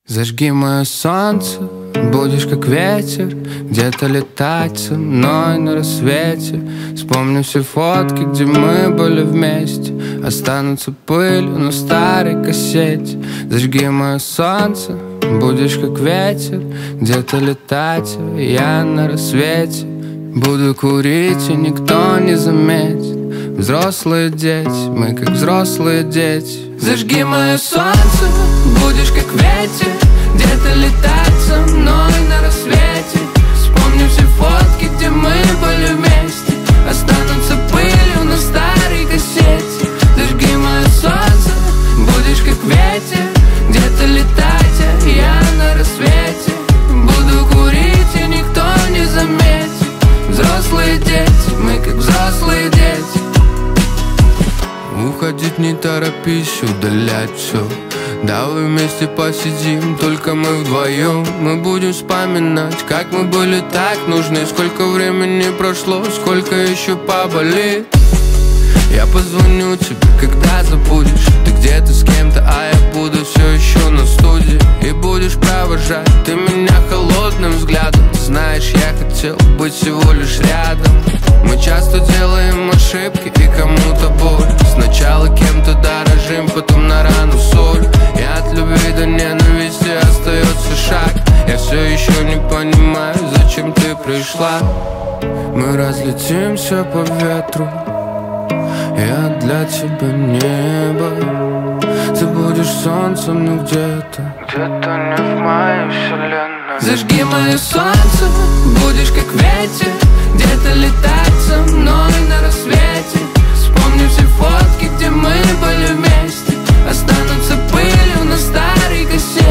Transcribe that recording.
Зажги мое солнце, будешь как ветер, где-то летать со мной на рассвете. Вспомню все фотки, где мы были вместе, останутся пылью на старой кассете. Зажги мое солнце, будешь как ветер, где-то летать, я на рассвете. Буду курить, и никто не заметит. Взрослые дети, мы как взрослые дети. Зажги мое солнце, будешь как ветер, где-то летать со мной на рассвете. Вспомню все фотки, где мы были вместе, останутся пылью на старой кассете. Зажги мое солнце, будешь как ветер, где-то летать, а я на рассвете. Буду курить, и никто не заметит. Взрослые дети, мы как взрослые дети. Уходить не торопись, удалять все. Давай вместе посидим, только мы вдвоем. Мы будем вспоминать, как мы были так нужны. Сколько времени прошло, сколько еще поболит. Я позвоню тебе, когда забудешь. Ты где-то с кем-то, а я буду все еще на студии. И будешь провожать ты меня холодным взглядом. Ты знаешь, я хотел быть всего лишь рядом. Мы часто делаем ошибки и кому-то боль. Сначала кем-то дорожим, потом на рану соль. И от любви до ненависти остается шаг. Я все еще не понимаю, зачем ты пришла. Мы разлетимся по ветру, я для тебя небо. Ты будешь солнцем, но где-то не в моей вселенной. Зажги мое солнце, будешь как ветер, где-то летать со мной на рассвете. Вспомню все фотки, где мы были вместе, останутся пылью на старой кассете.